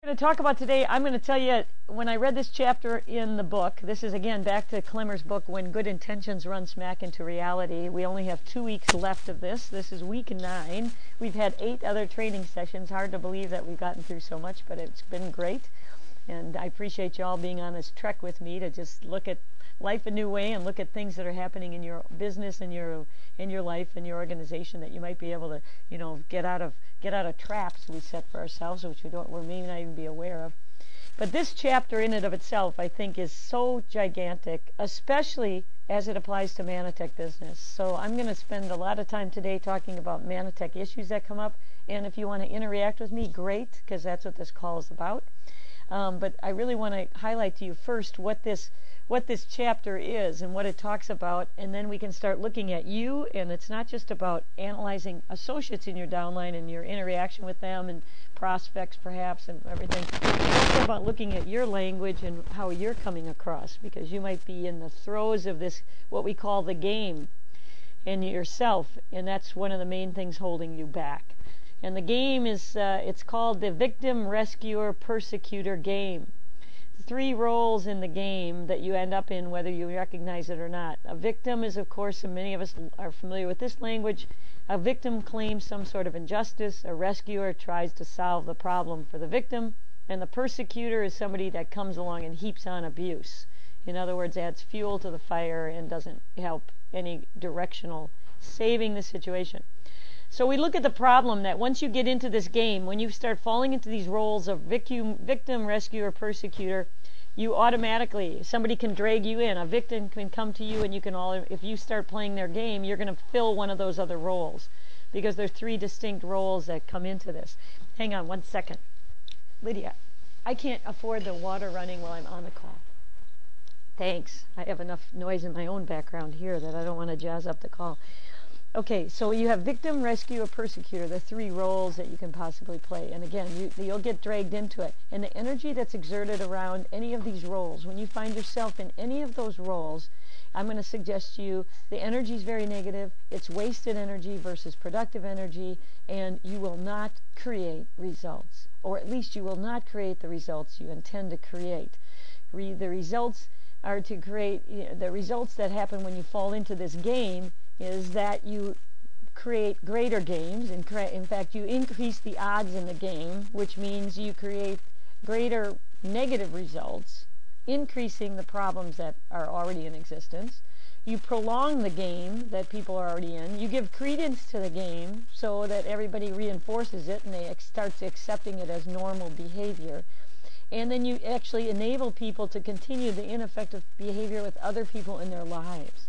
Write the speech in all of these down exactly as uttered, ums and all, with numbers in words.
going to talk about today, I'm going to tell you, when I read this chapter in the book, this is again back to Klemmer's book, When Good Intentions Run Smack into Reality. We only have two weeks left of this. This is week nine. We've had eight other training sessions. Hard to believe that we've gotten through so much, but it's been great. And I appreciate you all being on this trek with me to just look at life a new way and look at things that are happening in your business and your in your life and your organization that you might be able to, you know, get out of get out of traps we set for ourselves, which we don't we may not even be aware of. But this chapter in and of itself, I think, is so gigantic, especially as it applies to Manatech business. So I'm going to spend a lot of time today talking about Manatech issues that come up. And if you want to interact with me, great, because that's what this call is about. Um, but I really want to highlight to you first what this what this chapter is and what it talks about, and then we can start looking at you. And it's not just about analyzing associates in your downline and your interaction with them and prospects perhaps and everything. It's also about looking at your language and how you're coming across, because you might be in the throes of this, what we call the game, in yourself, and that's one of the main things holding you back. And the game is, uh, it's called the Victim, Rescuer, Persecutor game. Three roles in the game that you end up in, whether you recognize it or not. A victim is, of course, and many of us are familiar with this language, a victim claims some sort of injustice. A rescuer tries to solve the problem for the victim. And the persecutor is somebody that comes along and heaps on abuse. In other words, adds fuel to the fire and doesn't help any directional saving the situation. So we look at the problem that once you get into this game, when you start falling into these roles of victim, victim, rescuer, persecutor, you automatically, somebody can drag you in. A victim can come to you, and you can all, if you start playing their game, you're going to fill one of those other roles, because there's three distinct roles that come into this. Hang on one second. Lydia, I can't afford the water running while I'm on the call. Thanks. I have enough noise in my own background here that I don't want to jazz up the call. Okay, so you have victim, rescuer, persecutor, the three roles that you can possibly play. And again, you, you'll get dragged into it. And the energy that's exerted around any of these roles, when you find yourself in any of those roles, I'm going to suggest to you the energy is very negative. It's wasted energy versus productive energy, and you will not create results. Or at least you will not create the results you intend to create. Re, the results are to create, you know, the results that happen when you fall into this game is that you create greater games, and cre- in fact you increase the odds in the game, which means you create greater negative results, increasing the problems that are already in existence. You prolong the game that people are already in. You give credence to the game so that everybody reinforces it and they ex- starts accepting it as normal behavior. And then you actually enable people to continue the ineffective behavior with other people in their lives.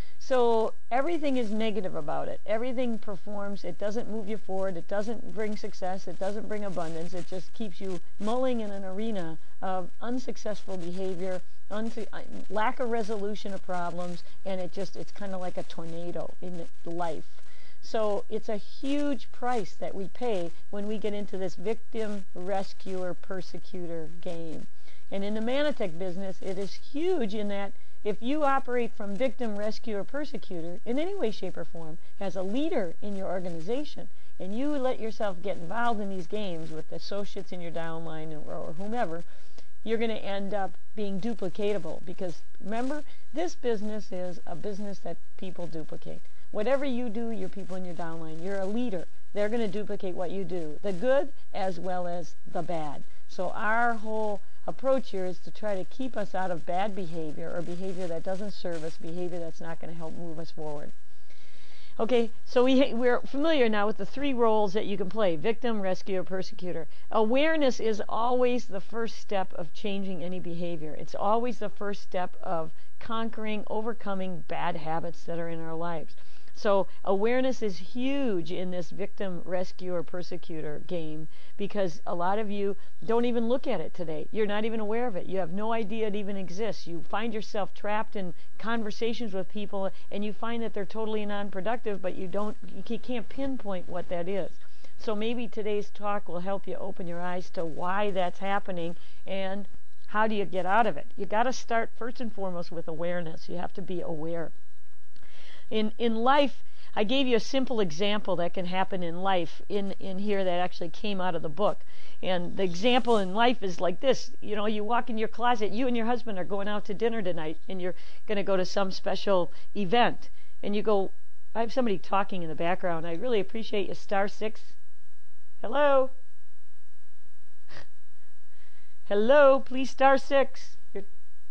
So everything is negative about it. Everything performs. It doesn't move you forward. It doesn't bring success. It doesn't bring abundance. It just keeps you mulling in an arena of unsuccessful behavior, unsu- lack of resolution of problems, and it just, it's kind of like a tornado in life. So it's a huge price that we pay when we get into this victim, rescuer, persecutor game. And in the Manatech business, it is huge in that if you operate from victim, rescuer, persecutor in any way, shape, or form as a leader in your organization, and you let yourself get involved in these games with associates in your downline or, or whomever, you're going to end up being duplicatable. Because remember, this business is a business that people duplicate. Whatever you do, your people in your downline, you're a leader. They're going to duplicate what you do, the good as well as the bad. So our whole approach here is to try to keep us out of bad behavior or behavior that doesn't serve us, behavior that's not going to help move us forward. Okay, so we, we're familiar now with the three roles that you can play: victim, rescuer, persecutor. Awareness is always the first step of changing any behavior. It's always the first step of conquering, overcoming bad habits that are in our lives. So awareness is huge in this victim, rescuer, persecutor game, because a lot of you don't even look at it today. You're not even aware of it. You have no idea it even exists. You find yourself trapped in conversations with people, and you find that they're totally non-productive, but you don't, you can't pinpoint what that is. So maybe today's talk will help you open your eyes to why that's happening and how do you get out of it. You got to start first and foremost with awareness. You have to be aware. In in life, I gave you a simple example that can happen in life in, in here that actually came out of the book. And the example in life is like this. You know, you walk in your closet, you and your husband are going out to dinner tonight, and you're going to go to some special event. And you go, I have somebody talking in the background. I really appreciate you. Star six. Hello? Hello, please star six. You're...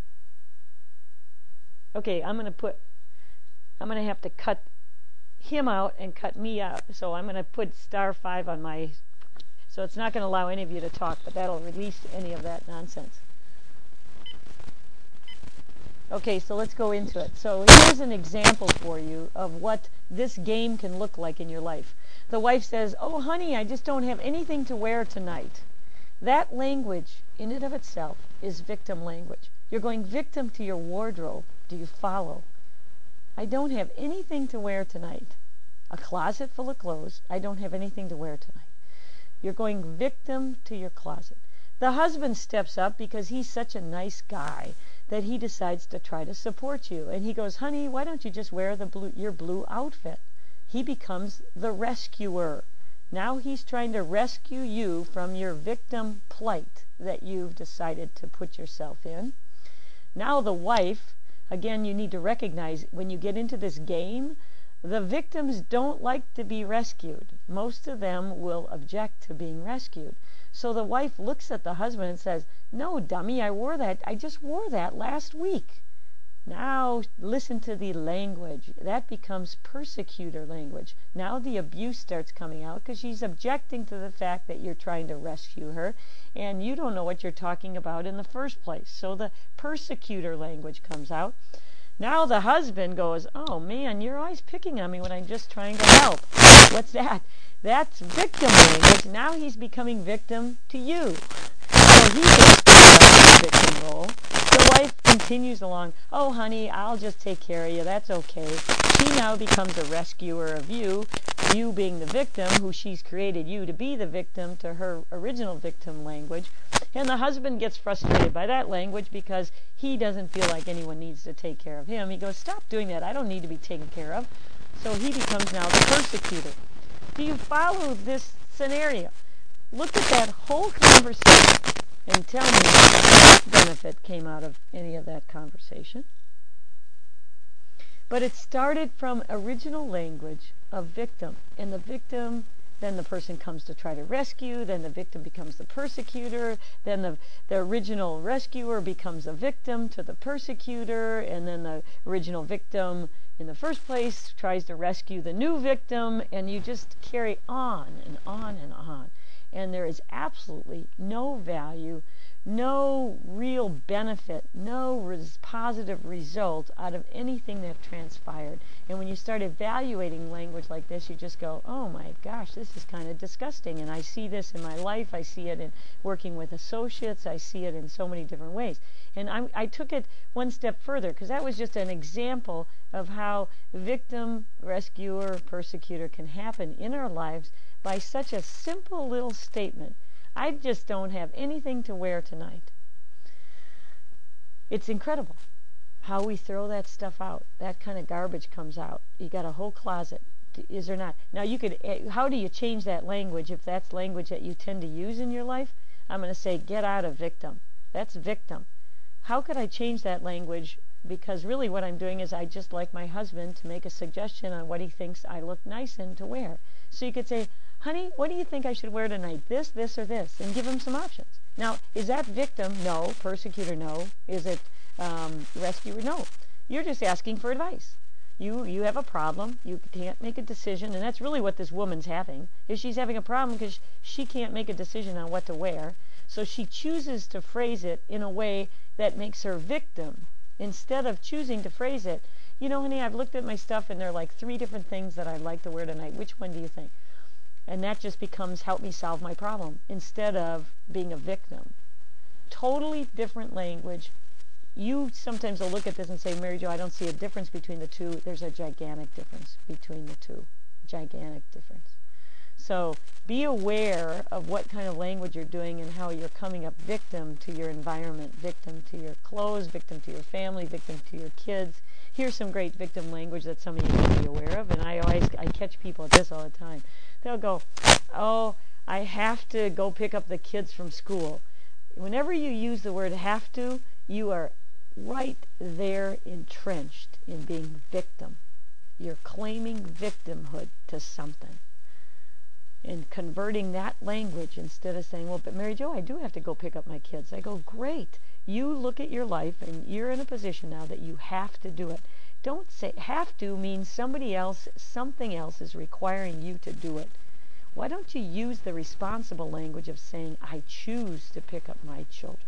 Okay, I'm going to put, I'm going to have to cut him out and cut me out. So I'm going to put star five on my, so it's not going to allow any of you to talk, but that'll release any of that nonsense. Okay, so let's go into it. So here's an example for you of what this game can look like in your life. The wife says, oh, honey, I just don't have anything to wear tonight. That language, in and of itself, is victim language. You're going victim to your wardrobe. Do you follow? I don't have anything to wear tonight. A closet full of clothes. I don't have anything to wear tonight. You're going victim to your closet. The husband steps up because he's such a nice guy that he decides to try to support you. And he goes, honey, why don't you just wear the blue, your blue outfit? He becomes the rescuer. Now he's trying to rescue you from your victim plight that you've decided to put yourself in. Now the wife, again, you need to recognize when you get into this game, the victims don't like to be rescued. Most of them will object to being rescued. So the wife looks at the husband and says, no, dummy, I wore that. I just wore that last week. Now listen to the language. That becomes persecutor language. Now the abuse starts coming out because she's objecting to the fact that you're trying to rescue her and you don't know what you're talking about in the first place. So the persecutor language comes out. Now the husband goes, oh man, you're always picking on me when I'm just trying to help. What's that? That's victim language. Now he's becoming victim to you. So he gets the victim role. The wife continues along, oh honey, I'll just take care of you, that's okay. She now becomes a rescuer of you, you being the victim, who she's created you to be the victim to her original victim language. And the husband gets frustrated by that language because he doesn't feel like anyone needs to take care of him. He goes, stop doing that, I don't need to be taken care of. So he becomes now the persecutor. Do you follow this scenario? Look at that whole conversation and tell me what benefit came out of any of that conversation. But it started from original language of victim. And the victim, then the person comes to try to rescue, then the victim becomes the persecutor, then the, the original rescuer becomes a victim to the persecutor, and then the original victim in the first place tries to rescue the new victim, and you just carry on and on and on. And there is absolutely no value, no real benefit, no res- positive result out of anything that transpired. And when you start evaluating language like this, you just go, oh my gosh, this is kind of disgusting. And I see this in my life. I see it in working with associates. I see it in so many different ways. And I, I took it one step further because that was just an example of how victim, rescuer, persecutor can happen in our lives by such a simple little statement. I just don't have anything to wear tonight. It's incredible how we throw that stuff out. That kind of garbage comes out. You got a whole closet. Is there not? Now you could, how do you change that language if that's language that you tend to use in your life? I'm going to say, get out of victim. That's victim. How could I change that language? Because really what I'm doing is I just like my husband to make a suggestion on what he thinks I look nice in to wear. So you could say, honey, what do you think I should wear tonight? This, this, or this? And give him some options. Now, is that victim? No. Persecutor? No. Is it um, rescuer? No. You're just asking for advice. You you have a problem. You can't make a decision. And that's really what this woman's having, is she's having a problem because she can't make a decision on what to wear. So she chooses to phrase it in a way that makes her victim. Instead of choosing to phrase it, you know, honey, I've looked at my stuff and there are like three different things that I'd like to wear tonight. Which one do you think? And that just becomes help me solve my problem instead of being a victim. Totally different language. You sometimes will look at this and say, Mary Jo, I don't see a difference between the two. There's a gigantic difference between the two. Gigantic difference. So be aware of what kind of language you're doing and how you're coming up victim to your environment, victim to your clothes, victim to your family, victim to your kids. Here's some great victim language that some of you may be aware of, and I always I catch people at this all the time. They'll go, oh, I have to go pick up the kids from school. Whenever you use the word have to, you are right there entrenched in being victim. You're claiming victimhood to something and converting that language instead of saying, well, but Mary Jo, I do have to go pick up my kids. I go, great. You look at your life and you're in a position now that you have to do it. Don't say have to means somebody else, something else is requiring you to do it. Why don't you use the responsible language of saying, I choose to pick up my children?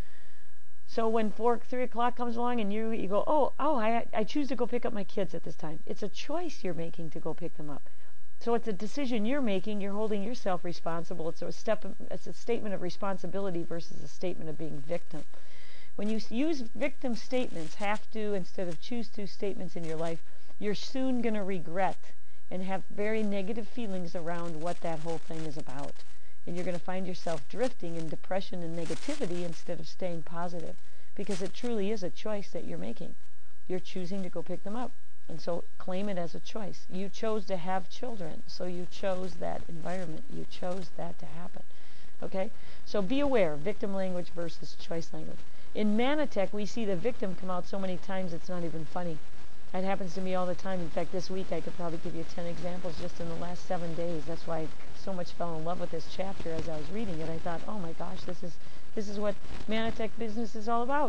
So when four, three o'clock comes along and you, you go, oh, oh, I, I choose to go pick up my kids at this time. It's a choice you're making to go pick them up. So it's a decision you're making. You're holding yourself responsible. It's a step. It's a statement of responsibility versus a statement of being victim. When you use victim statements, have to instead of choose to statements in your life, you're soon going to regret and have very negative feelings around what that whole thing is about. And you're going to find yourself drifting in depression and negativity instead of staying positive, because it truly is a choice that you're making. You're choosing to go pick them up. And so claim it as a choice. You chose to have children, so you chose that environment. You chose that to happen. Okay? So be aware, victim language versus choice language. In Manatech, we see the victim come out so many times it's not even funny. That happens to me all the time. In fact, this week I could probably give you ten examples just in the last seven days. That's why I so much fell in love with this chapter as I was reading it. I thought, oh my gosh, this is this is what Manatech business is all about.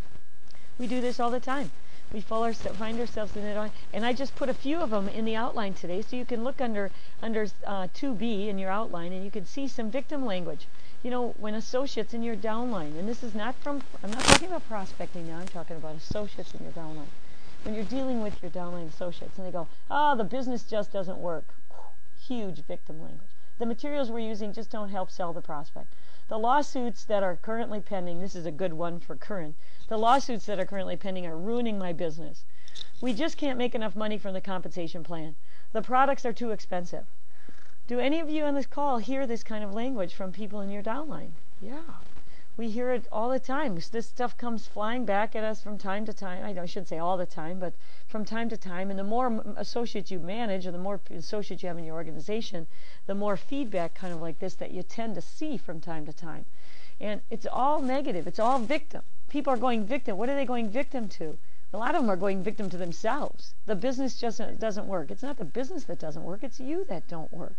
We do this all the time. We fall our, find ourselves in it, and I just put a few of them in the outline today, so you can look under under uh, two B in your outline, and you can see some victim language. You know, when associates in your downline, and this is not from, I'm not talking about prospecting now, I'm talking about associates in your downline. When you're dealing with your downline associates, and they go, oh, the business just doesn't work. Huge victim language. The materials we're using just don't help sell the prospect. The lawsuits that are currently pending, this is a good one for current, the lawsuits that are currently pending are ruining my business. We just can't make enough money from the compensation plan. The products are too expensive. Do any of you on this call hear this kind of language from people in your downline? Yeah. We hear it all the time. This stuff comes flying back at us from time to time. I, I shouldn't say all the time, but from time to time. And the more associates you manage, or the more associates you have in your organization, the more feedback kind of like this that you tend to see from time to time. And it's all negative. It's all victim. People are going victim. What are they going victim to? A lot of them are going victim to themselves. The business just doesn't work. It's not the business that doesn't work. It's you that don't work.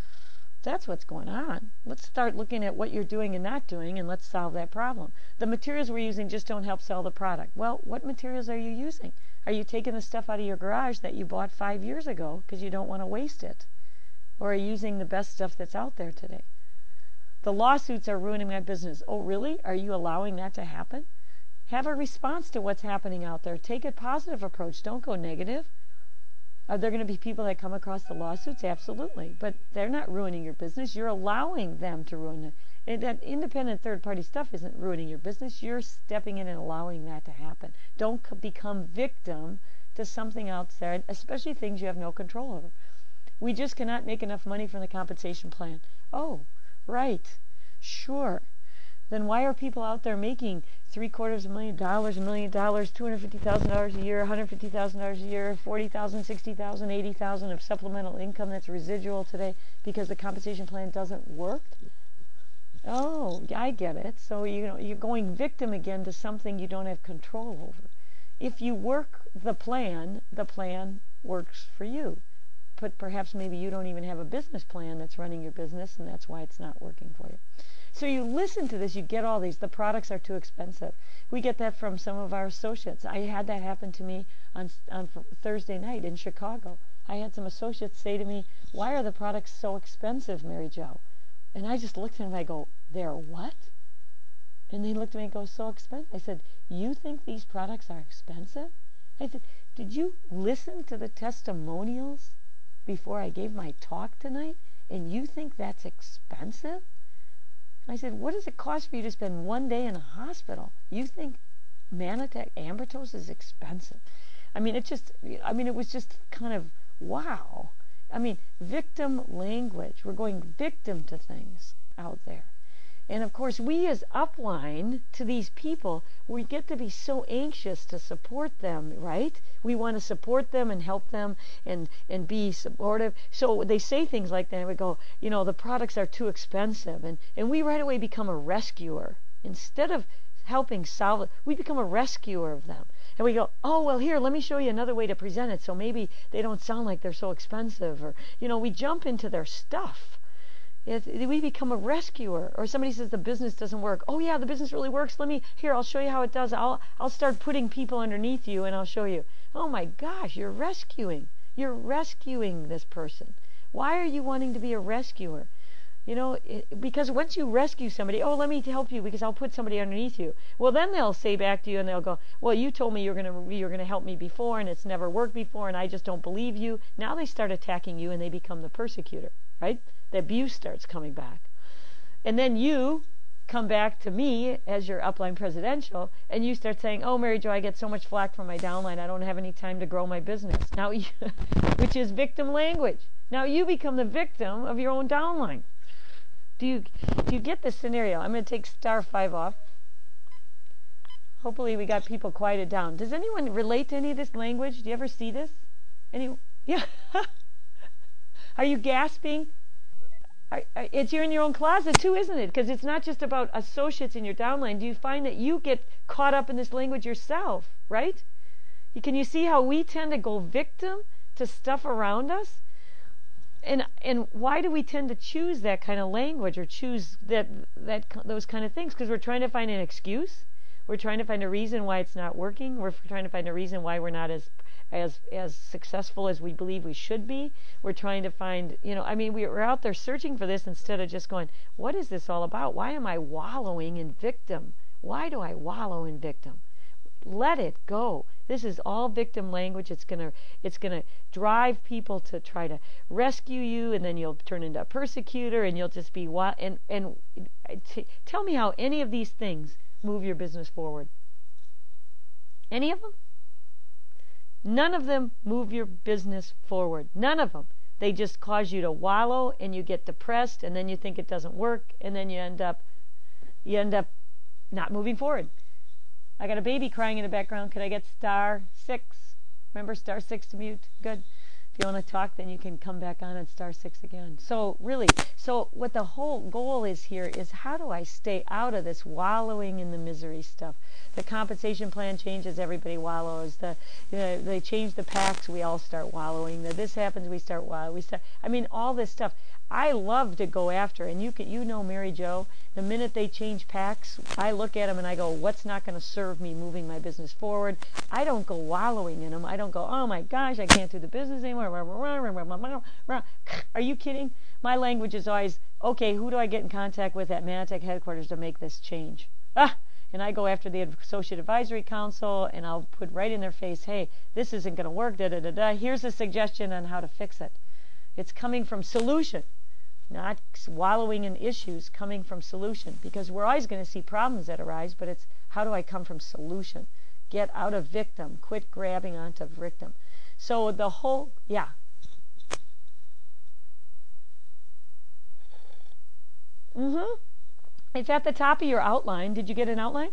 That's what's going on. Let's start looking at what you're doing and not doing, and let's solve that problem. The materials we're using just don't help sell the product. Well, what materials are you using? Are you taking the stuff out of your garage that you bought five years ago because you don't want to waste it? Or are you using the best stuff that's out there today? The lawsuits are ruining my business. Oh, really? Are you allowing that to happen? Have a response to what's happening out there. Take a positive approach. Don't go negative. Are there going to be people that come across the lawsuits? Absolutely. But they're not ruining your business. You're allowing them to ruin it. And that independent third-party stuff isn't ruining your business. You're stepping in and allowing that to happen. Don't c- become victim to something out there, especially things you have no control over. We just cannot make enough money from the compensation plan. Oh, right. Sure. Then why are people out there making three quarters of a million dollars, a million dollars, two hundred fifty thousand dollars a year, one hundred fifty thousand dollars a year, forty thousand dollars, sixty thousand dollars, eighty thousand dollars of supplemental income that's residual today because the compensation plan doesn't work? Oh, I get it. So you know you're going victim again to something you don't have control over. If you work the plan, the plan works for you. But perhaps maybe you don't even have a business plan that's running your business, and that's why it's not working for you. So you listen to this, you get all these. The products are too expensive. We get that from some of our associates. I had that happen to me on, on Thursday night in Chicago. I had some associates say to me, why are the products so expensive, Mary Jo? And I just looked at them and I go, they're what? And they looked at me and go, so expensive. I said, you think these products are expensive? I said, did you listen to the testimonials before I gave my talk tonight? And you think that's expensive? I said, what does it cost for you to spend one day in a hospital? You think Manatech Ambertos is expensive? I mean, it just, I mean, it was just kind of, wow. I mean, victim language. We're going victim to things out there. And of course, we as upline to these people, we get to be so anxious to support them, right? We want to support them and help them and, and be supportive. So they say things like that, and we go, you know, the products are too expensive. And, and we right away become a rescuer. Instead of helping solve it, we become a rescuer of them. And we go, oh, well, here, let me show you another way to present it so maybe they don't sound like they're so expensive. Or, you know, we jump into their stuff. It, we become a rescuer. Or somebody says the business doesn't work. Oh, yeah, the business really works. Let me, here, I'll show you how it does. I'll, I'll start putting people underneath you and I'll show you. Oh, my gosh, you're rescuing. You're rescuing this person. Why are you wanting to be a rescuer? You know, it, because once you rescue somebody, oh, let me help you because I'll put somebody underneath you. Well, then they'll say back to you and they'll go, well, you told me you're going to you're going to help me before and it's never worked before and I just don't believe you. Now they start attacking you and they become the persecutor, right? The abuse starts coming back. And then you come back to me as your upline presidential and you start saying, oh, Mary Jo, I get so much flack from my downline. I don't have any time to grow my business. Now, you, which is victim language. Now you become the victim of your own downline. Do you, do you get this scenario? I'm going to take star five off. Hopefully we got people quieted down. Does anyone relate to any of this language? Do you ever see this? Any? Yeah. Are you gasping? Are, are, it's you're in your own closet too, isn't it? Because it's not just about associates in your downline. Do you find that you get caught up in this language yourself, right? Can you see how we tend to go victim to stuff around us? And and why do we tend to choose that kind of language or choose that that those kind of things? Because we're trying to find an excuse. We're trying to find a reason why it's not working. We're trying to find a reason why we're not as as as successful as we believe we should be. We're trying to find, you know, I mean, we're out there searching for this instead of just going, what is this all about? Why am I wallowing in victim? Why do I wallow in victim? Let it go. This is all victim language. It's gonna it's gonna drive people to try to rescue you, and then you'll turn into a persecutor, and you'll just be wild. And and t- tell me how any of these things move your business forward. Any of them? None of them move your business forward. None of them. They just cause you to wallow, and you get depressed, and then you think it doesn't work, and then you end up you end up not moving forward. I got a baby crying in the background. Could I get star six? Remember star six to mute? Good. If you want to talk, then you can come back on and star six again. So really, so what the whole goal is here is how do I stay out of this wallowing in the misery stuff? The compensation plan changes, everybody wallows. The you know, they change the packs, we all start wallowing. The this happens, we start wallowing. We start. I mean, all this stuff. I love to go after, and you can, you know, Mary Jo. The minute they change packs, I look at them and I go, what's not going to serve me moving my business forward? I don't go wallowing in them. I don't go, oh my gosh, I can't do the business anymore. Are you kidding? My language is always, okay, who do I get in contact with at Manatech headquarters to make this change? Ah, and I go after the Associate Advisory Council, and I'll put right in their face, hey, this isn't going to work, da da da da. Here's a suggestion on how to fix it. It's coming from solution. Not wallowing in issues, coming from solution, because we're always going to see problems that arise, but it's how do I come from solution? Get out of victim, quit grabbing onto victim. So the whole, yeah. Mm-hmm. It's at the top of your outline. Did you get an outline?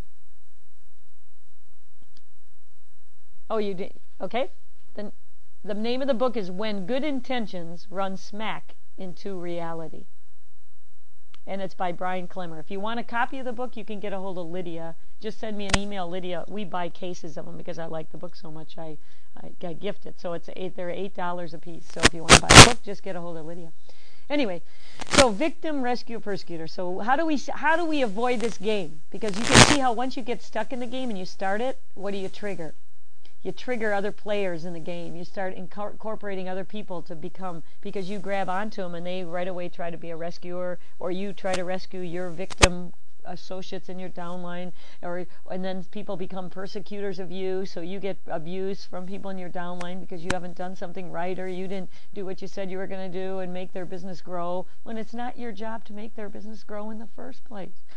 Oh, you did. Okay. Then the name of the book is When Good Intentions Run Smack into Reality. And it's by Brian Klemmer. If you want a copy of the book, you can get a hold of Lydia. Just send me an email, Lydia. We buy cases of them because I like the book so much. I, I, I gift it. So it's eight, they're eight dollars a piece. So if you want to buy a book, just get a hold of Lydia. Anyway, so victim, rescue, persecutor. So how do we how do we avoid this game? Because you can see how once you get stuck in the game and you start it, what do you trigger? You trigger other players in the game. You start inco- incorporating other people to become, because you grab onto them and they right away try to be a rescuer, or you try to rescue your victim associates in your downline, or and then people become persecutors of you, so you get abuse from people in your downline because you haven't done something right, or you didn't do what you said you were going to do and make their business grow when it's not your job to make their business grow in the first place.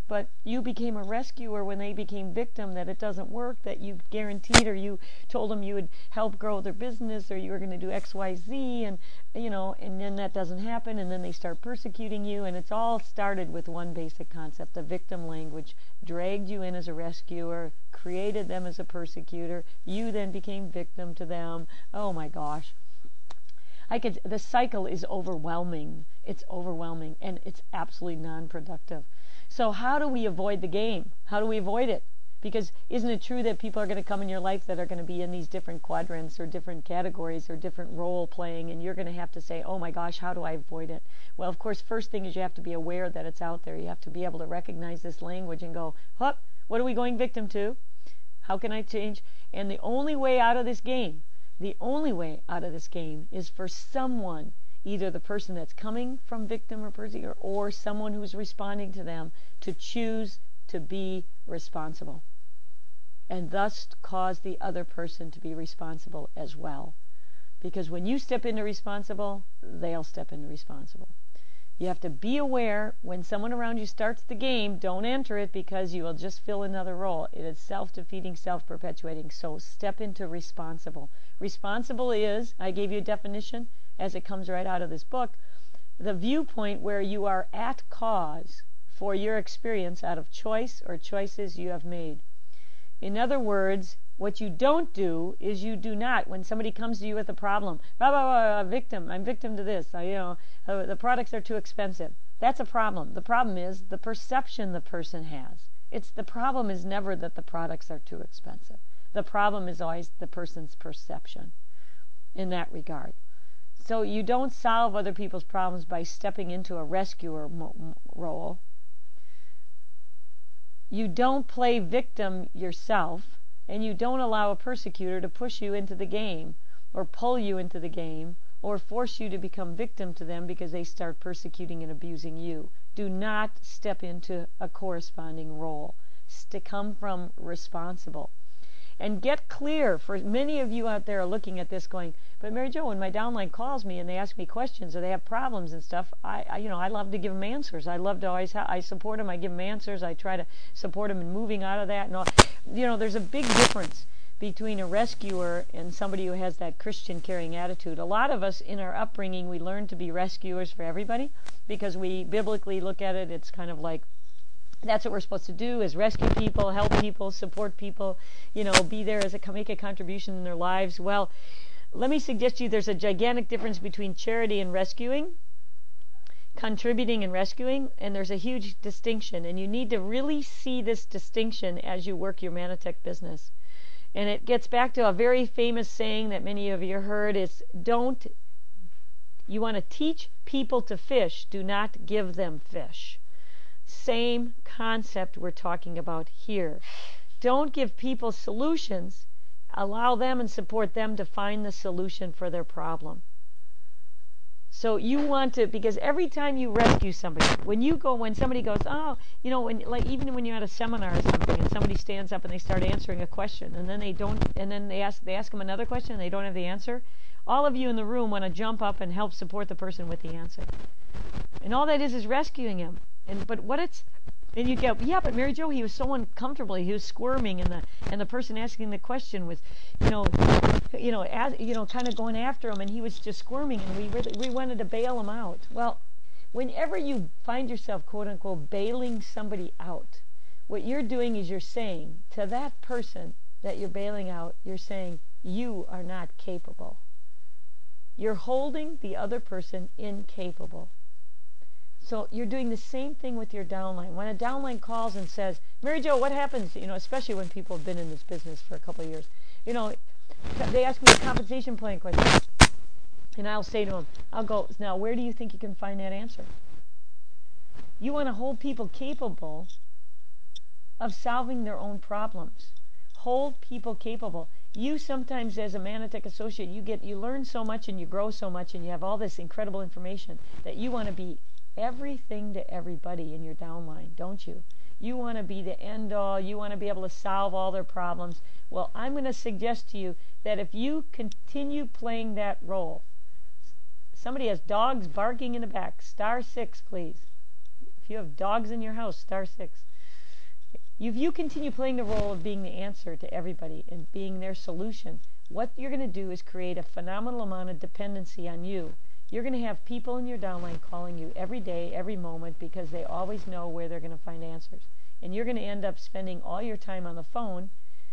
but you became a rescuer when they became victim, that it doesn't work, that you guaranteed, or you told them you would help grow their business, or you were going to do X, Y, Z, and you know, and then that doesn't happen, and then they start persecuting you, and it's all started with one basic concept. The victim language dragged you in as a rescuer, created them as a persecutor. You then became victim to them. Oh my gosh. I could, the cycle is overwhelming. It's overwhelming, and it's absolutely non-productive. So how do we avoid the game? How do we avoid it? Because isn't it true that people are going to come in your life that are going to be in these different quadrants or different categories or different role playing, and you're going to have to say, oh my gosh, how do I avoid it? Well, of course, first thing is you have to be aware that it's out there. You have to be able to recognize this language and go, hup, what are we going victim to? How can I change? And the only way out of this game The only way out of this game is for someone, either the person that's coming from victim or persecutor, or someone who's responding to them, to choose to be responsible, and thus cause the other person to be responsible as well. Because when you step into responsible, they'll step into responsible. You have to be aware when someone around you starts the game. Don't enter it, because you will just fill another role. It is self-defeating, self-perpetuating. So step into responsible. Responsible is, I gave you a definition as it comes right out of this book, the viewpoint where you are at cause for your experience out of choice or choices you have made. In other words, what you don't do is you do not, when somebody comes to you with a problem, blah, blah, blah, blah, victim, I'm victim to this, I, you know, uh, the products are too expensive. That's a problem. The problem is the perception the person has. It's the problem is never that the products are too expensive. The problem is always the person's perception in that regard. So you don't solve other people's problems by stepping into a rescuer mo- role. You don't play victim yourself, and you don't allow a persecutor to push you into the game, or pull you into the game, or force you to become victim to them because they start persecuting and abusing you. Do not step into a corresponding role. To come from responsible. And get clear. For many of you out there are looking at this going, but Mary Jo, when my downline calls me and they ask me questions or they have problems and stuff, I, I you know, I love to give them answers. I love to always, ha- I support them. I give them answers. I try to support them in moving out of that. And all. You know, there's a big difference between a rescuer and somebody who has that Christian caring attitude. A lot of us in our upbringing, we learn to be rescuers for everybody because we biblically look at it. It's kind of like, that's what we're supposed to do, is rescue people, help people, support people, you know, be there as a make a contribution in their lives. Well, let me suggest to you there's a gigantic difference between charity and rescuing, contributing and rescuing, and there's a huge distinction, and you need to really see this distinction as you work your Manitech business. And it gets back to a very famous saying that many of you heard is, don't, you want to teach people to fish, do not give them fish. Same concept we're talking about here. Don't give people solutions. Allow them and support them to find the solution for their problem. So you want to, because every time you rescue somebody, when you go, when somebody goes, oh, you know, when, like even when you're at a seminar or something, and somebody stands up and they start answering a question, and then they don't, and then they ask, they ask them another question, and they don't have the answer. All of you in the room want to jump up and help support the person with the answer, and all that is is rescuing him. And but what it's, and you go, yeah, but Mary Jo, he was so uncomfortable. He was squirming, and the and the person asking the question was, you know, you know, as, you know, kind of going after him, and he was just squirming, and we really, we wanted to bail him out. Well, whenever you find yourself, quote unquote, bailing somebody out, what you're doing is you're saying to that person that you're bailing out, you're saying you are not capable. You're holding the other person incapable. So you're doing the same thing with your downline. When a downline calls and says, Mary Jo, what happens, you know, especially when people have been in this business for a couple of years, you know, they ask me a compensation plan question, and I'll say to them, I'll go, now where do you think you can find that answer? You want to hold people capable of solving their own problems. Hold people capable. You sometimes, as a Manitech associate, you get, you learn so much and you grow so much and you have all this incredible information that you want to be everything to everybody in your downline, don't you? You want to be the end all. You want to be able to solve all their problems. Well, I'm going to suggest to you that if you continue playing that role, somebody has dogs barking in the back, star six, please. If you have dogs in your house, star six. If you continue playing the role of being the answer to everybody and being their solution, what you're going to do is create a phenomenal amount of dependency on you. You're going to have people in your downline calling you every day, every moment, because they always know where they're going to find answers. And you're going to end up spending all your time on the phone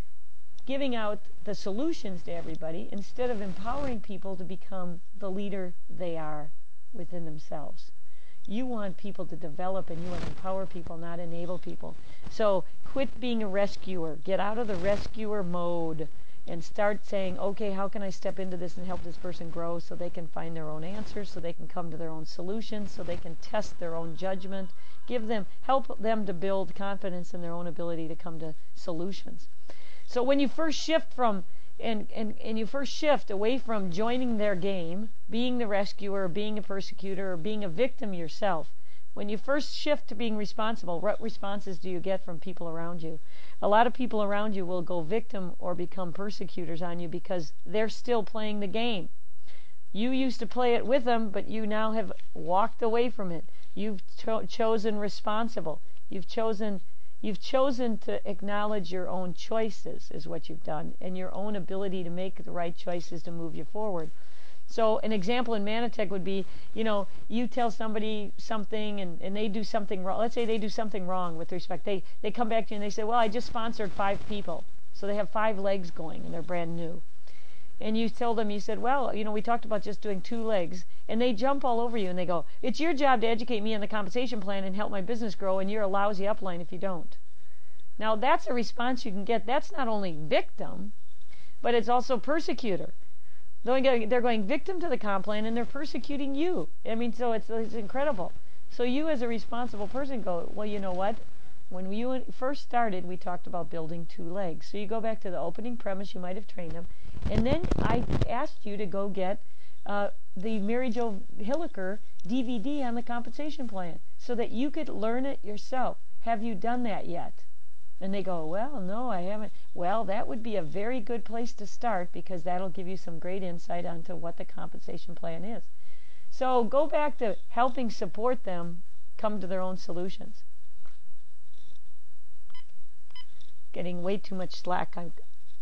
giving out the solutions to everybody instead of empowering people to become the leader they are within themselves. You want people to develop, and you want to empower people, not enable people. So quit being a rescuer. Get out of the rescuer mode and start saying, okay, how can I step into this and help this person grow so they can find their own answers, so they can come to their own solutions, so they can test their own judgment. Give them, help them to build confidence in their own ability to come to solutions. So when you first shift from and, and, and you first shift away from joining their game, being the rescuer, being a persecutor, or being a victim yourself, when you first shift to being responsible, what responses do you get from people around you? A lot of people around you will go victim or become persecutors on you because they're still playing the game. You used to play it with them, but you now have walked away from it. You've cho- chosen responsible. You've chosen You've chosen to acknowledge your own choices is what you've done, and your own ability to make the right choices to move you forward. So an example in Manatech would be, you know, you tell somebody something and, and they do something wrong. Let's say they do something wrong with respect. They, they come back to you and they say, well, I just sponsored five people. So they have five legs going and they're brand new. And you tell them, you said, well, you know, we talked about just doing two legs. And they jump all over you and they go, it's your job to educate me on the compensation plan and help my business grow, and you're a lousy upline if you don't. Now, that's a response you can get. That's not only victim, but it's also persecutor. They're going victim to the comp plan and they're persecuting you. I mean, so it's, it's incredible. So you as a responsible person go, well, you know what? When you first started, we talked about building two legs. So you go back to the opening premise, you might have trained them. And then I asked you to go get uh, the Mary Jo Hilliker D V D on the compensation plan so that you could learn it yourself. Have you done that yet? And they go, well, no, I haven't. Well, that would be a very good place to start, because that'll give you some great insight onto what the compensation plan is. So go back to helping support them come to their own solutions. Getting way too much slack. I'm,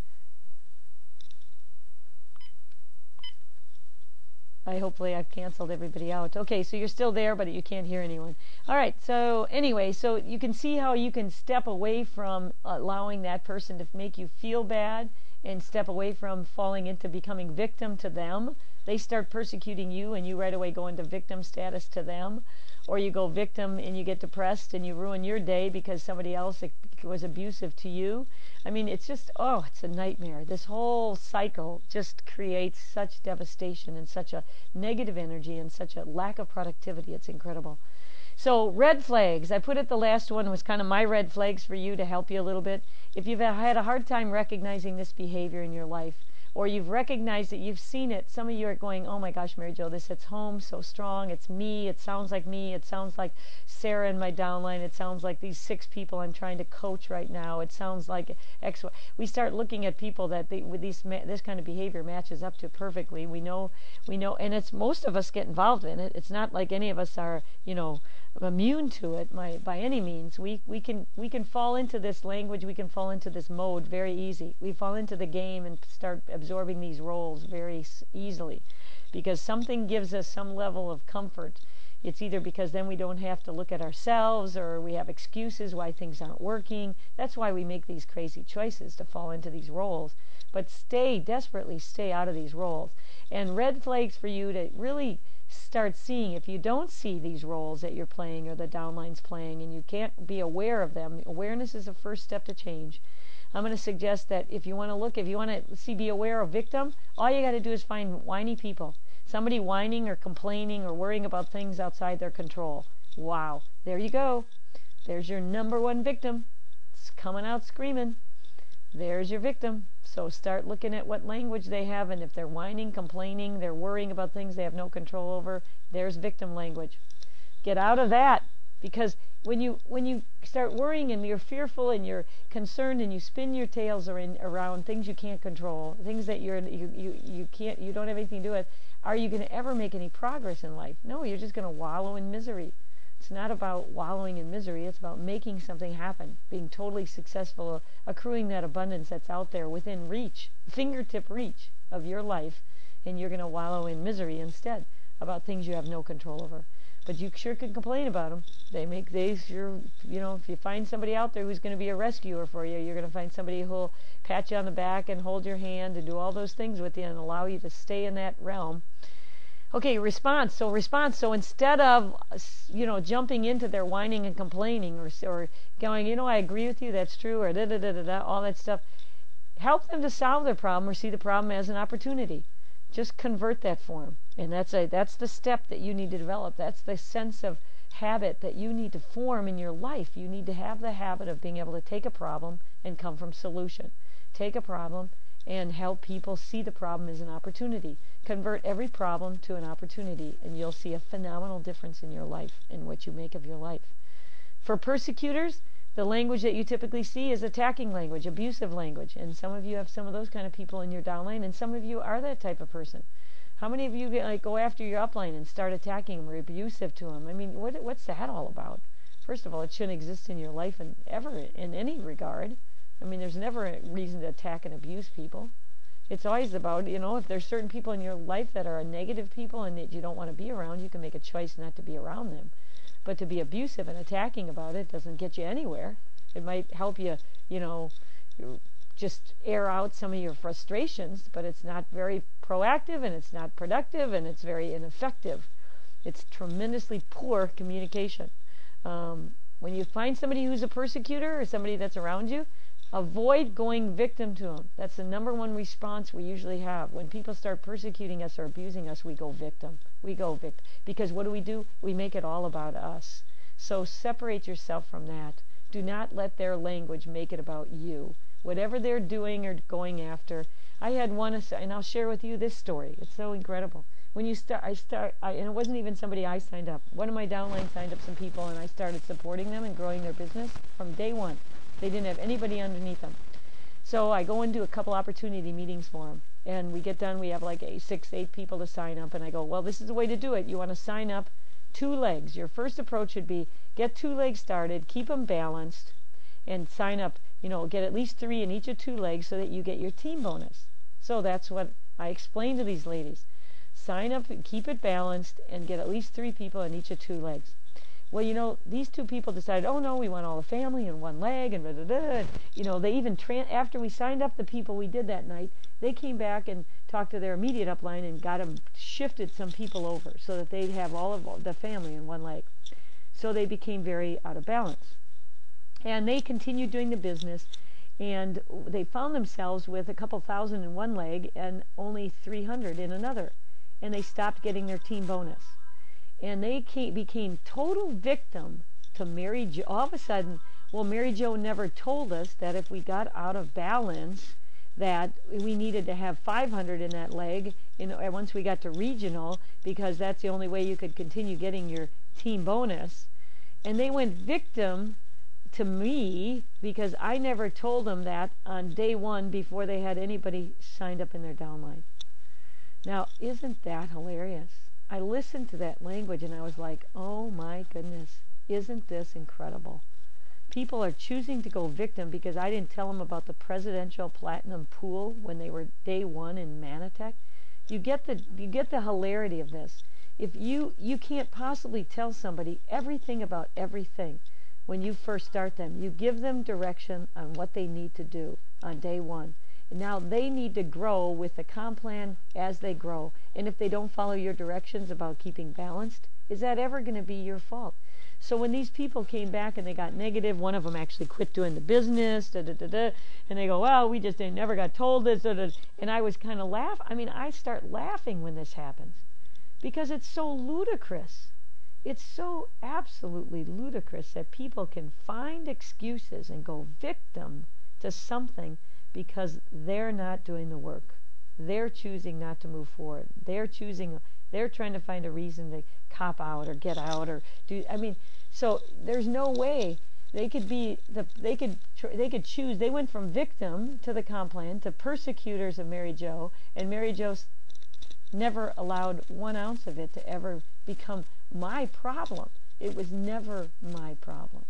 I hopefully I've canceled everybody out. Okay, so you're still there, but you can't hear anyone. All right, so anyway, so you can see how you can step away from allowing that person to make you feel bad and step away from falling into becoming victim to them. They start persecuting you and you right away go into victim status to them. Or you go victim and you get depressed and you ruin your day because somebody else was abusive to you. I mean, it's just, oh, it's a nightmare. This whole cycle just creates such devastation and such a negative energy and such a lack of productivity. It's incredible. So red flags, I put it, the last one was kind of my red flags for you to help you a little bit. If you've had a hard time recognizing this behavior in your life, or you've recognized it, you've seen it, some of you are going, oh my gosh, Mary Jo, this hits home so strong. It's me. It sounds like me. It sounds like Sarah in my downline. It sounds like these six people I'm trying to coach right now. It sounds like X. We start looking at people that they, with these this kind of behavior matches up to perfectly. We know, we know, and it's most of us get involved in it. It's not like any of us are, you know, immune to it by, by any means. We we can we can fall into this language, we can fall into this mode very easy. We fall into the game and start absorbing these roles very easily because something gives us some level of comfort. It's either because then we don't have to look at ourselves, or we have excuses why things aren't working. That's why we make these crazy choices to fall into these roles. But stay, desperately stay out of these roles. And red flags for you to really start seeing, if you don't see these roles that you're playing or the downline's playing and you can't be aware of them, awareness is the first step to change. I'm going to suggest that if you want to look, if you want to see, be aware of victim, all you got to do is find whiny people. Somebody whining or complaining or worrying about things outside their control. Wow, there you go. There's your number one victim. It's coming out screaming. There's your victim. So start looking at what language they have, and if they're whining, complaining, they're worrying about things they have no control over, there's victim language. Get out of that, because when you when you start worrying and you're fearful and you're concerned and you spin your tails around, around things you can't control, things that you're you, you you can't you don't have anything to do with, are you going to ever make any progress in life? No, you're just going to wallow in misery. It's not about wallowing in misery. It's about making something happen, being totally successful, accruing that abundance that's out there within reach, fingertip reach of your life, and you're going to wallow in misery instead about things you have no control over. But you sure can complain about them. They make, they sure, you know, if you find somebody out there who's going to be a rescuer for you, you're going to find somebody who'll pat you on the back and hold your hand and do all those things with you and allow you to stay in that realm. Okay, response. So response. So instead of, you know, jumping into their whining and complaining or, or going, you know, I agree with you, that's true, or da da da da da, all that stuff, help them to solve their problem or see the problem as an opportunity. Just convert that for them. And that's a that's the step that you need to develop. That's the sense of habit that you need to form in your life. You need to have the habit of being able to take a problem and come from solution. Take a problem and help people see the problem as an opportunity. Convert every problem to an opportunity, and you'll see a phenomenal difference in your life, in what you make of your life. For persecutors, the language that you typically see is attacking language, abusive language, and some of you have some of those kind of people in your downline, and some of you are that type of person. How many of you like go after your upline and start attacking them or abusive to them? I mean, what what's that all about? First of all, it shouldn't exist in your life in, ever in any regard. I mean, there's never a reason to attack and abuse people. It's always about, you know, if there's certain people in your life that are negative people and that you don't want to be around, you can make a choice not to be around them. But to be abusive and attacking about it doesn't get you anywhere. It might help you, you know, just air out some of your frustrations, but it's not very proactive and it's not productive and it's very ineffective. It's tremendously poor communication. Um, when you find somebody who's a persecutor or somebody that's around you, avoid going victim to them. That's the number one response we usually have. When people start persecuting us or abusing us, we go victim. We go victim. Because what do we do? We make it all about us. So separate yourself from that. Do not let their language make it about you. Whatever they're doing or going after. I had one, and I'll share with you this story. It's so incredible. When you start, I start, I, and it wasn't even somebody I signed up. One of my downlines signed up some people, and I started supporting them and growing their business from day one. They didn't have anybody underneath them. So I go and do a couple opportunity meetings for them. And we get done, we have like eight, six, eight people to sign up. And I go, well, this is the way to do it. You want to sign up two legs. Your first approach should be get two legs started, keep them balanced, and sign up, you know, get at least three in each of two legs so that you get your team bonus. So that's what I explain to these ladies. Sign up, keep it balanced, and get at least three people in each of two legs. Well, you know, these two people decided, oh, no, we want all the family in one leg, and da-da-da. You know, they even, tra- after we signed up the people we did that night, they came back and talked to their immediate upline and got them, shifted some people over so that they'd have all of the family in one leg. So they became very out of balance. And they continued doing the business, and they found themselves with a couple thousand in one leg and only three hundred in another. And they stopped getting their team bonus. And they came, became total victim to Mary Jo. All of a sudden, well, Mary Jo never told us that if we got out of balance, that we needed to have five hundred in that leg, you know, once we got to regional, because that's the only way you could continue getting your team bonus. And they went victim to me because I never told them that on day one before they had anybody signed up in their downline. Now, isn't that hilarious? I listened to that language and I was like, oh my goodness, isn't this incredible? People are choosing to go victim because I didn't tell them about the presidential platinum pool when they were day one in Manatech. You get the you get the hilarity of this. If you you can't possibly tell somebody everything about everything when you first start them. You give them direction on what they need to do on day one. Now they need to grow with the comp plan as they grow. And if they don't follow your directions about keeping balanced, is that ever going to be your fault? So when these people came back and they got negative, one of them actually quit doing the business, da, da, da, da, and they go, well, we just they never got told this, da, da, and I was kind of laugh. I mean, I start laughing when this happens because it's so ludicrous. It's so absolutely ludicrous that people can find excuses and go victim to something because they're not doing the work. They're choosing not to move forward. They're choosing, they're trying to find a reason to cop out or get out or do, I mean, so there's no way they could be, the they could they could choose, they went from victim to the comp plan to persecutors of Mary Jo, and Mary Jo never allowed one ounce of it to ever become my problem. It was never my problem.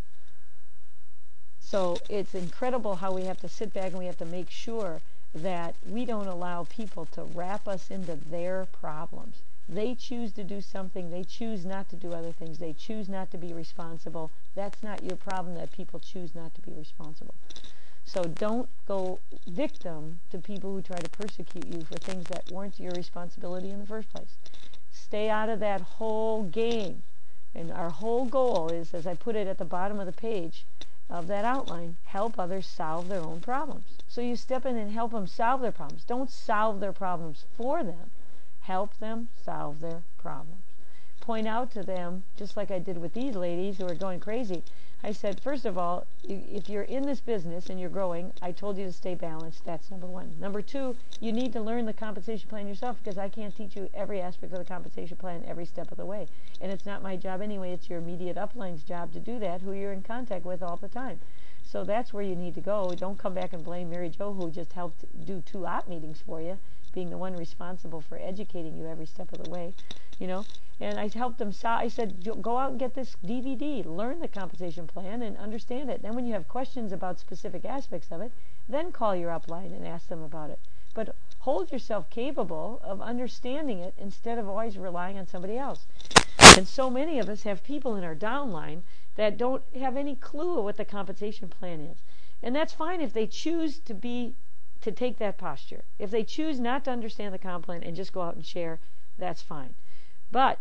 So it's incredible how we have to sit back and we have to make sure that we don't allow people to wrap us into their problems. They choose to do something. They choose not to do other things. They choose not to be responsible. That's not your problem that people choose not to be responsible. So don't go victim to people who try to persecute you for things that weren't your responsibility in the first place. Stay out of that whole game. And our whole goal is, as I put it at the bottom of the page of that outline, help others solve their own problems. So you step in and help them solve their problems. Don't solve their problems for them. Help them solve their problems. Point out to them, just like I did with these ladies who are going crazy, I said, first of all, if you're in this business and you're growing, I told you to stay balanced. That's number one. Number two, you need to learn the compensation plan yourself, because I can't teach you every aspect of the compensation plan every step of the way. And it's not my job anyway. It's your immediate upline's job to do that, who you're in contact with all the time. So that's where you need to go. Don't come back and blame Mary Jo, who just helped do two op meetings for you, being the one responsible for educating you every step of the way, you know. And I helped them, so I said, go out and get this D V D, learn the compensation plan and understand it. Then when you have questions about specific aspects of it, then call your upline and ask them about it. But hold yourself capable of understanding it instead of always relying on somebody else. And so many of us have people in our downline that don't have any clue of what the compensation plan is. And that's fine if they choose to be to take that posture. If they choose not to understand the comp plan and just go out and share, that's fine. But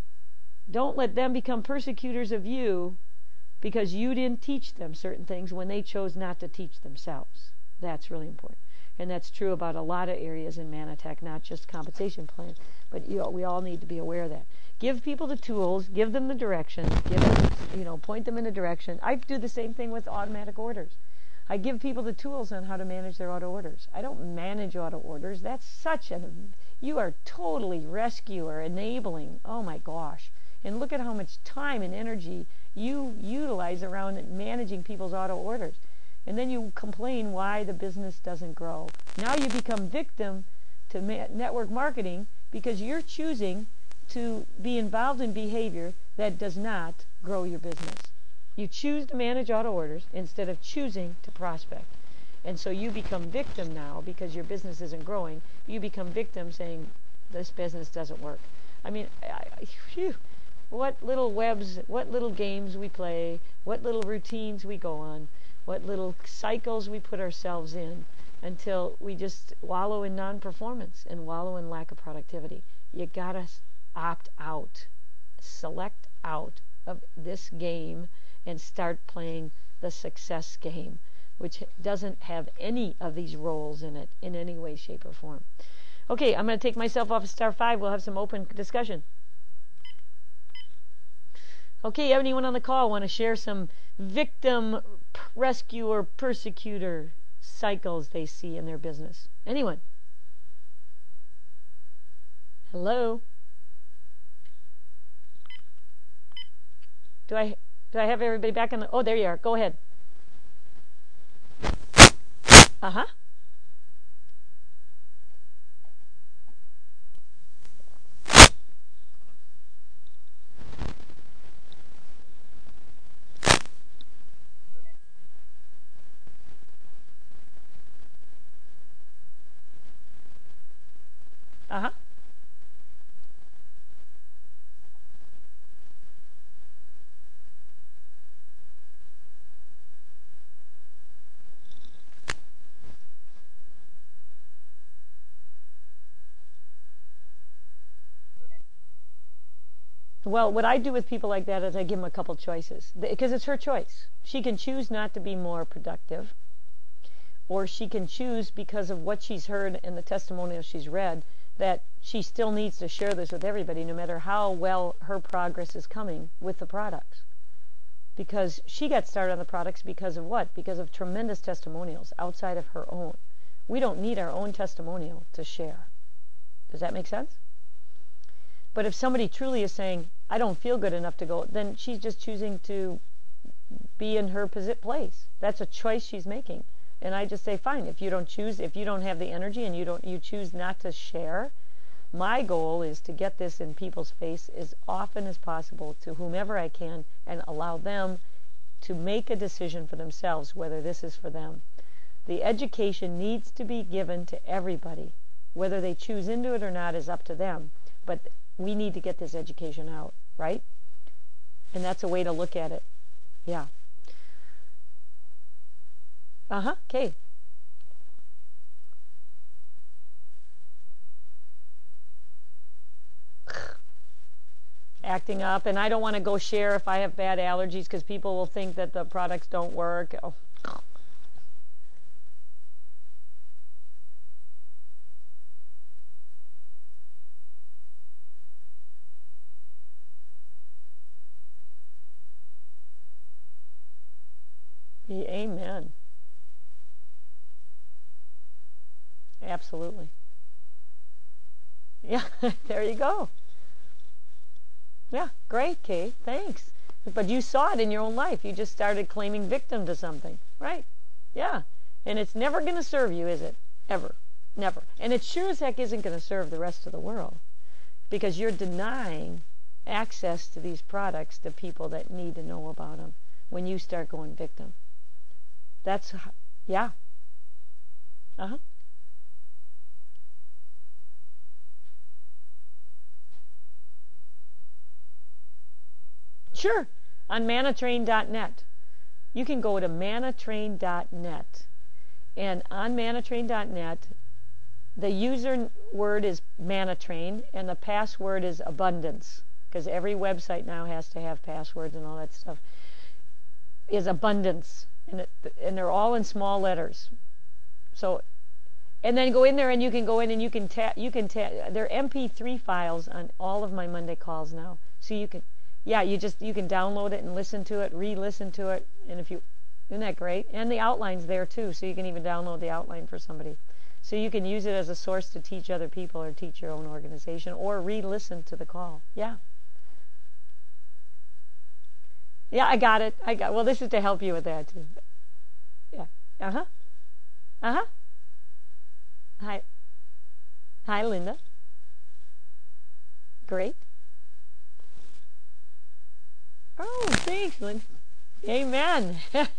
don't let them become persecutors of you because you didn't teach them certain things when they chose not to teach themselves. That's really important. And that's true about a lot of areas in Manatech, not just compensation plans. But you know, we all need to be aware of that. Give people the tools, give them the direction, give them, you know, point them in a direction. I do the same thing with automatic orders. I give people the tools on how to manage their auto orders. I don't manage auto orders. That's such an, you are totally rescuer, enabling. Oh my gosh. And look at how much time and energy you utilize around managing people's auto orders. And then you complain why the business doesn't grow. Now you become victim to ma- network marketing because you're choosing to be involved in behavior that does not grow your business. You choose to manage auto orders instead of choosing to prospect. And so you become victim now because your business isn't growing. You become victim saying, this business doesn't work. I mean, I, I, phew, what little webs, what little games we play, what little routines we go on, what little cycles we put ourselves in until we just wallow in non-performance and wallow in lack of productivity. You gotta opt out, select out of this game and start playing the success game, which doesn't have any of these roles in it in any way, shape, or form. Okay, I'm going to take myself off of star five. We'll have some open discussion. Okay, anyone on the call want to share some victim, rescuer, persecutor cycles they see in their business? Anyone? Hello? Do I do I have everybody back on the... Oh, there you are. Go ahead. Uh-huh. Uh-huh. Well, what I do with people like that is I give them a couple choices, because it's her choice. She can choose not to be more productive, or she can choose, because of what she's heard and the testimonials she's read, that she still needs to share this with everybody, no matter how well her progress is coming with the products. Because she got started on the products because of what? Because of tremendous testimonials outside of her own. We don't need our own testimonial to share. Does that make sense? But if somebody truly is saying, I don't feel good enough to go, then she's just choosing to be in her place. That's a choice she's making. And I just say, fine, if you don't choose, if you don't have the energy and you don't, you choose not to share, My goal is to get this in people's face as often as possible to whomever I can and allow them to make a decision for themselves whether this is for them. The education needs to be given to everybody. Whether they choose into it or not is up to them. But we need to get this education out, right? And that's a way to look at it. Yeah. Uh-huh. Okay. Acting up, and I don't want to go share if I have bad allergies because people will think that the products don't work. Oh. Amen. Absolutely. Yeah, there you go. Yeah, great, Kate. Thanks. But you saw it in your own life. You just started claiming victim to something, right? Yeah. And it's never going to serve you, is it? Ever. Never. And it sure as heck isn't going to serve the rest of the world because you're denying access to these products to people that need to know about them when you start going victim. That's, yeah. Uh-huh. Sure, on mana train dot net. You can go to mana train dot net, and on mana train dot net, the user word is ManaTrain, and the password is abundance, because every website now has to have passwords and all that stuff, is abundance, and, it, and they're all in small letters. So, and then go in there, and you can go in and you can tap, you can tap, they're M P three files on all of my Monday calls now, so you can, yeah, you just, you can download it and listen to it, re-listen to it, and if you, isn't that great? And the outline's there too, so you can even download the outline for somebody. So you can use it as a source to teach other people or teach your own organization or re-listen to the call. Yeah. Yeah, I got it. I got, well, this is to help you with that too. Yeah. Uh-huh. Uh-huh. Hi. Hi, Linda. Great. Oh, thanks, Linda. Amen.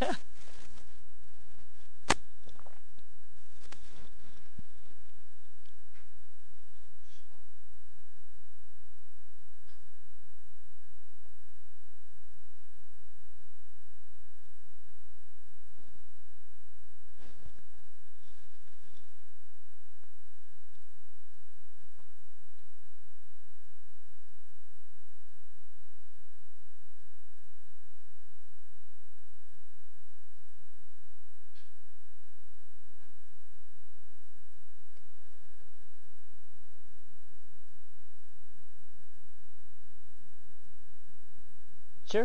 Sure.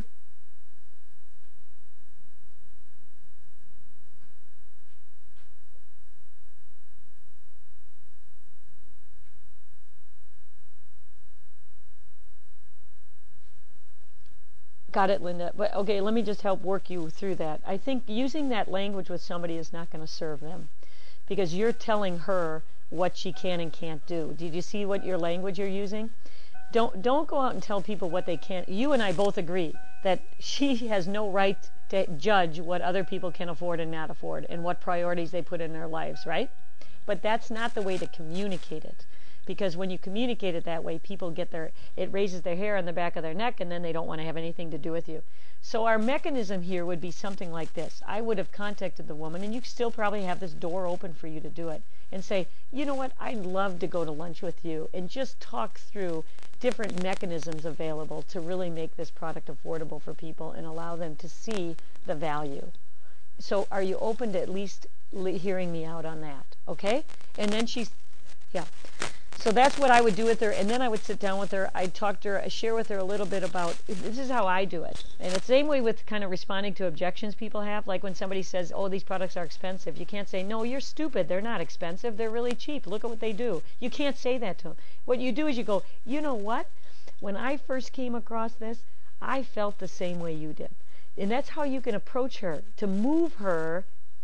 Got it, Linda. But okay, let me just help work you through that. I think using that language with somebody is not going to serve them because you're telling her what she can and can't do. Did you see what your language you're using? Don't don't go out and tell people what they can't. You and I both agree that she has no right to judge what other people can afford and not afford and what priorities they put in their lives, right? But that's not the way to communicate it. Because when you communicate it that way, people get their, it raises their hair on the back of their neck and then they don't want to have anything to do with you. So our mechanism here would be something like this. I would have contacted the woman, and you still probably have this door open for you to do it, and say, you know what, I'd love to go to lunch with you and just talk through different mechanisms available to really make this product affordable for people and allow them to see the value. So are you open to at least hearing me out on that? Okay? And then she's, yeah. So that's what I would do with her, and then I would sit down with her, I'd talk to her, I share with her a little bit about, this is how I do it. And it's the same way with kind of responding to objections people have, like when somebody says, oh, these products are expensive. You can't say, no, you're stupid, they're not expensive, they're really cheap, look at what they do. You can't say that to them. What you do is you go, you know what? When I first came across this, I felt the same way you did. And that's how you can approach her, to move her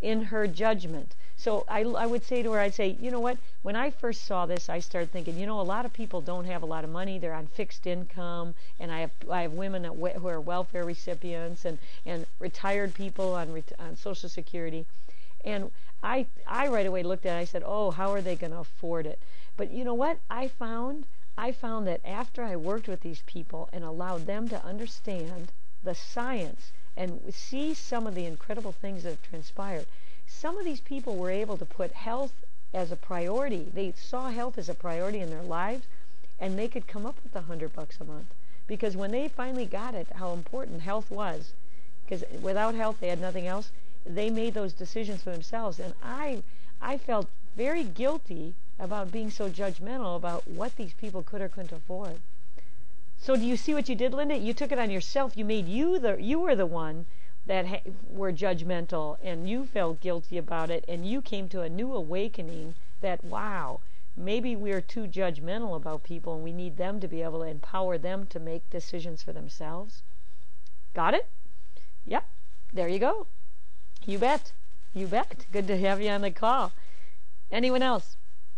in her judgment. So I, I would say to her, I'd say, you know what, when I first saw this, I started thinking, you know, a lot of people don't have a lot of money. They're on fixed income, and I have I have women who are welfare recipients and, and retired people on, on Social Security. And I, I right away looked at it, I said, oh, how are they going to afford it? But you know what I found? I found that after I worked with these people and allowed them to understand the science and see some of the incredible things that have transpired, some of these people were able to put health as a priority. They saw health as a priority in their lives, and they could come up with a hundred bucks a month. Because when they finally got it, how important health was, because without health they had nothing else, they made those decisions for themselves. And I, I felt very guilty about being so judgmental about what these people could or couldn't afford. So do you see what you did, Linda? You took it on yourself. You made you the you were the one that ha- were judgmental, and you felt guilty about it, and you came to a new awakening that, wow, maybe we're too judgmental about people, and we need them to be able to empower them to make decisions for themselves. Got it? Yep. There you go. You bet. You bet. Good to have you on the call. Anyone else?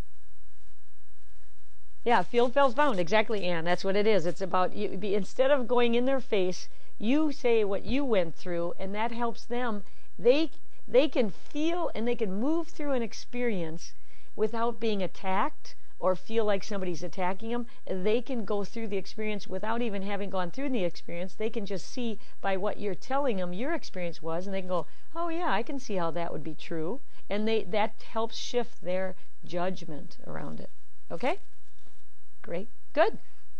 Yeah, field fails found. Exactly, Anne. That's what it is. It's about, you, be, instead of going in their face, you say what you went through, and that helps them. They they can feel and they can move through an experience without being attacked or feel like somebody's attacking them. They can go through the experience without even having gone through the experience. They can just see by what you're telling them your experience was, and they can go, oh yeah, I can see how that would be true. And they that helps shift their judgment around it. Okay? Great. Good.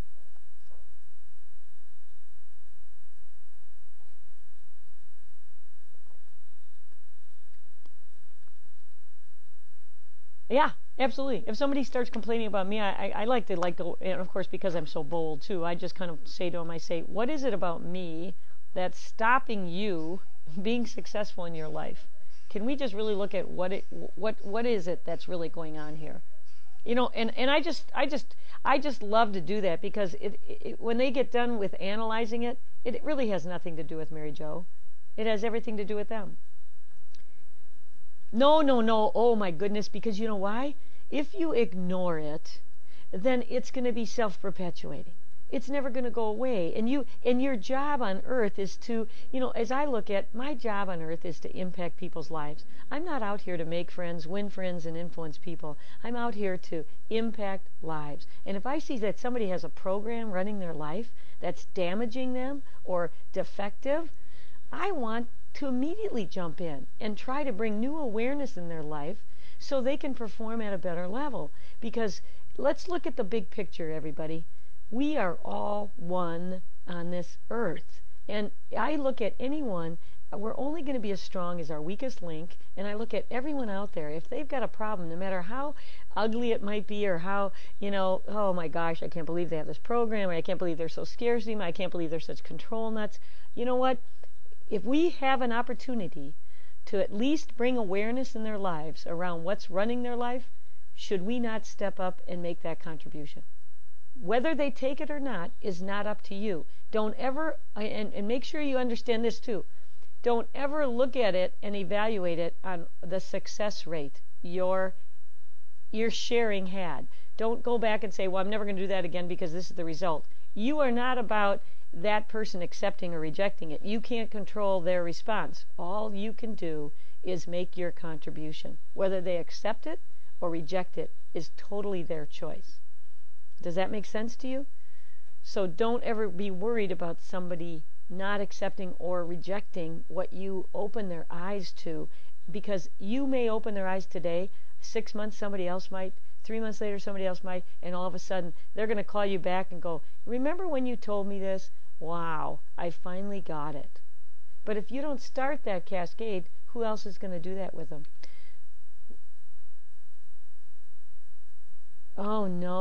Yeah, absolutely. If somebody starts complaining about me, I, I, I like to like go, and of course because I'm so bold too, I just kind of say to them, I say, what is it about me that's stopping you being successful in your life? Can we just really look at what it what what is it that's really going on here? You know, and, and I just I just I just love to do that, because it, it when they get done with analyzing it, it really has nothing to do with Mary Jo. It has everything to do with them. No, no, no. Oh my goodness, because you know why? If you ignore it, then it's going to be self-perpetuating. It's never going to go away. And you and your job on earth is to, you know, as I look at my job on earth is to impact people's lives. I'm not out here to make friends, win friends, and influence people. I'm out here to impact lives. And if I see that somebody has a program running their life that's damaging them or defective, I want to immediately jump in and try to bring new awareness in their life so they can perform at a better level. Because let's look at the big picture, everybody. We are all one on this earth. And I look at anyone, we're only going to be as strong as our weakest link. And I look at everyone out there. If they've got a problem, no matter how ugly it might be, or how, you know, oh my gosh, I can't believe they have this program, or I can't believe they're so scarcity, I can't believe they're such control nuts. You know what? If we have an opportunity to at least bring awareness in their lives around what's running their life, should we not step up and make that contribution? Whether they take it or not is not up to you. Don't ever, and, and make sure you understand this too, don't ever look at it and evaluate it on the success rate your, your sharing had. Don't go back and say, well, I'm never going to do that again because this is the result. You are not about that person accepting or rejecting it. You can't control their response. All you can do is make your contribution. Whether they accept it or reject it is totally their choice. Does that make sense to you? So don't ever be worried about somebody not accepting or rejecting what you open their eyes to, because you may open their eyes today, six months somebody else might, three months later somebody else might, and all of a sudden they're going to call you back and go, remember when you told me this? Wow, I finally got it. But if you don't start that cascade, who else is going to do that with them? Oh no.